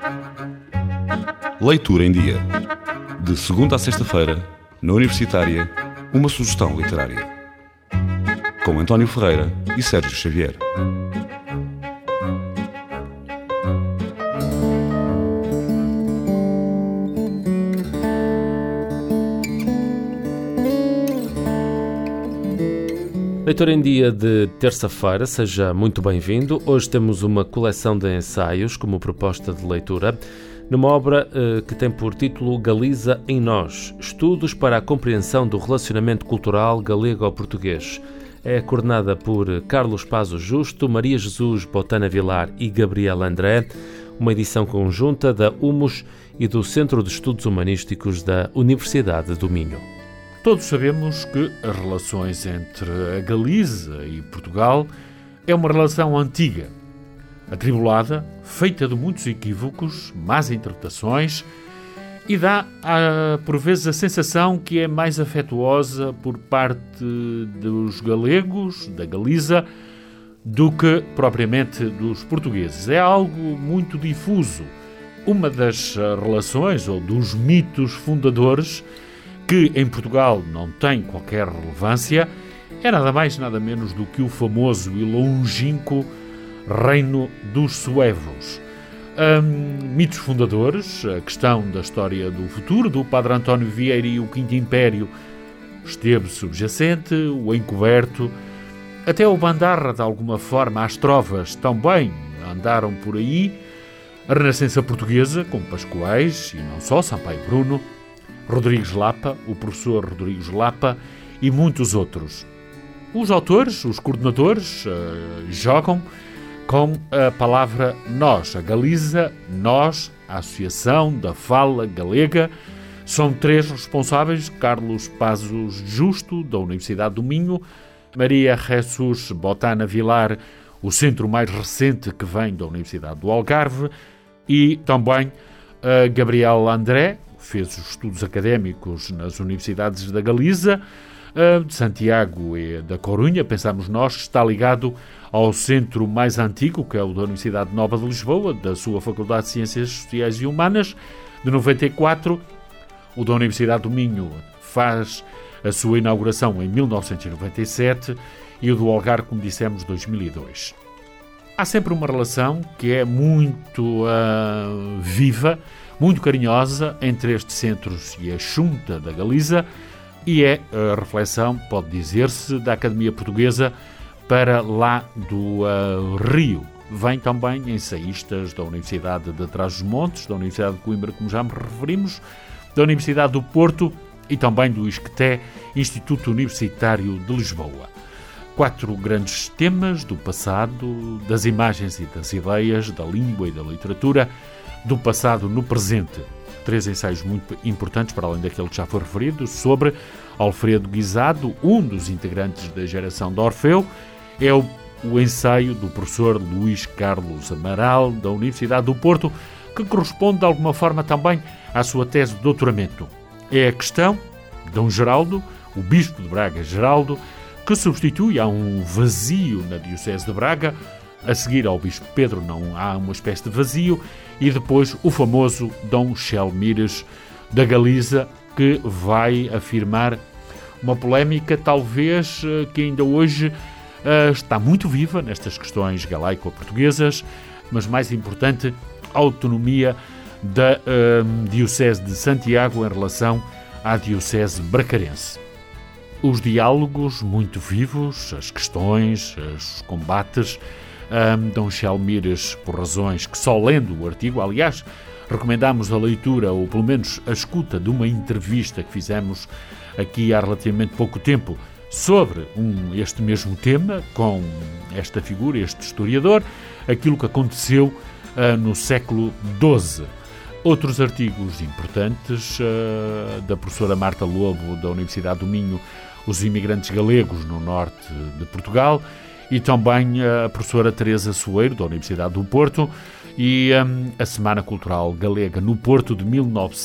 Leitura em Dia. De segunda a sexta-feira, na Universitária, uma sugestão literária. Com António Ferreira e Sérgio Xavier. Leitura em Dia de terça-feira, seja muito bem-vindo. Hoje temos uma coleção de ensaios como proposta de leitura, numa obra que tem por título Galiza em Nós, Estudos para a Compreensão do Relacionamento Cultural Galego-Português. É coordenada por Carlos Pazos Justo, Maria Jesus Botana Vilar e Gabriel André, uma edição conjunta da UMOS e do Centro de Estudos Humanísticos da Universidade do Minho. Todos sabemos que as relações entre a Galiza e Portugal é uma relação antiga, atribulada, feita de muitos equívocos, más interpretações e dá, por vezes, a sensação que é mais afetuosa por parte dos galegos, da Galiza, do que propriamente dos portugueses. É algo muito difuso. Uma das relações ou dos mitos fundadores que em Portugal não tem qualquer relevância, é nada mais nada menos do que o famoso e longínquo Reino dos Suevos. Mitos fundadores, a questão da história do futuro, do Padre António Vieira e o Quinto Império, esteve subjacente, o encoberto, até o Bandarra, de alguma forma, as trovas também andaram por aí, a Renascença Portuguesa, com Pascoais, e não só, Sampaio Bruno, Rodrigues Lapa, o professor Rodrigues Lapa e muitos outros. Os autores, os coordenadores, jogam com a palavra nós. A Galiza, nós, a Associação da Fala Galega, são três responsáveis: Carlos Pazos Justo, da Universidade do Minho, Maria Jesus Botana Vilar, o centro mais recente que vem da Universidade do Algarve, e também Gabriel André, fez os estudos académicos nas universidades da Galiza, de Santiago e da Corunha. Pensamos nós que está ligado ao centro mais antigo, que é o da Universidade Nova de Lisboa, da sua Faculdade de Ciências Sociais e Humanas, de 94. O da Universidade do Minho faz a sua inauguração em 1997 e o do Algarve, como dissemos, 2002. Há sempre uma relação que é muito viva, muito carinhosa entre estes centros e a Xunta da Galiza, e é a reflexão, pode dizer-se, da Academia Portuguesa para lá do Rio. Vem também ensaístas da Universidade de Trás-os-Montes, da Universidade de Coimbra, como já me referimos, da Universidade do Porto e também do ISCTE, Instituto Universitário de Lisboa. 4 grandes temas do passado, das imagens e das ideias, da língua e da literatura, do passado no presente. 3 ensaios muito importantes, para além daquele que já foi referido, sobre Alfredo Guisado, um dos integrantes da geração de Orfeu. É o ensaio do professor Luís Carlos Amaral, da Universidade do Porto, que corresponde de alguma forma também à sua tese de doutoramento. É a questão de Dom Geraldo, o bispo de Braga Geraldo, que substitui, há um vazio na Diocese de Braga. A seguir ao bispo Pedro não há uma espécie de vazio, e depois o famoso Dom Xelmires da Galiza, que vai afirmar uma polémica talvez que ainda hoje está muito viva nestas questões galaico-portuguesas, mas mais importante, a autonomia da Diocese de Santiago em relação à Diocese bracarense. Os diálogos muito vivos, as questões, os combates. Dom Xelmires, por razões que só lendo o artigo, aliás, recomendamos a leitura ou pelo menos a escuta de uma entrevista que fizemos aqui há relativamente pouco tempo sobre este mesmo tema, com esta figura, este historiador, aquilo que aconteceu no século XII. Outros artigos importantes da professora Marta Lobo, da Universidade do Minho, os imigrantes galegos no norte de Portugal, e também a professora Teresa Soeiro, da Universidade do Porto, e a Semana Cultural Galega no Porto, de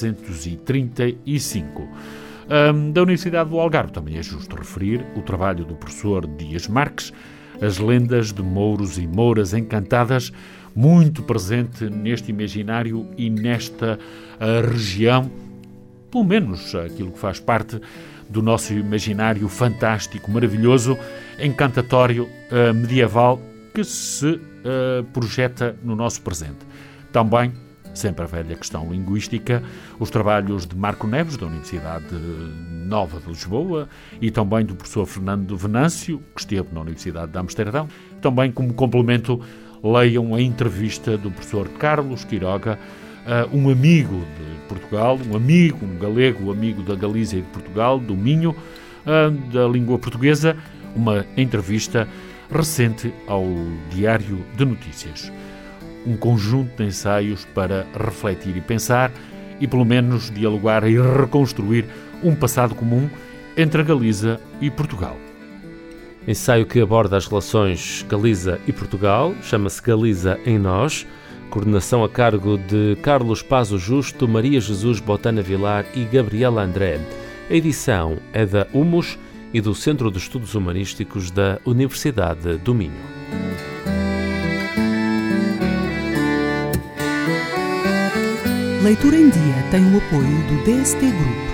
1935. Da Universidade do Algarve também é justo referir o trabalho do professor Dias Marques, As Lendas de Mouros e Mouras Encantadas, muito presente neste imaginário e nesta região, pelo menos aquilo que faz parte do nosso imaginário fantástico, maravilhoso, encantatório, medieval, que se projeta no nosso presente. Também, sempre a velha questão linguística, os trabalhos de Marco Neves, da Universidade Nova de Lisboa, e também do professor Fernando Venâncio, que esteve na Universidade de Amsterdão. Também, como complemento, leiam a entrevista do professor Carlos Quiroga, um amigo de Portugal, um galego, amigo da Galiza e de Portugal, do Minho, da língua portuguesa, uma entrevista recente ao Diário de Notícias. Um conjunto de ensaios para refletir e pensar e, pelo menos, dialogar e reconstruir um passado comum entre a Galiza e Portugal. Ensaio que aborda as relações Galiza e Portugal, chama-se Galiza em Nós, coordenação a cargo de Carlos Pazo Justo, Maria Jesus Botana Vilar e Gabriela André. A edição é da Humus e do Centro de Estudos Humanísticos da Universidade do Minho. Leitura em Dia tem o apoio do DST Group.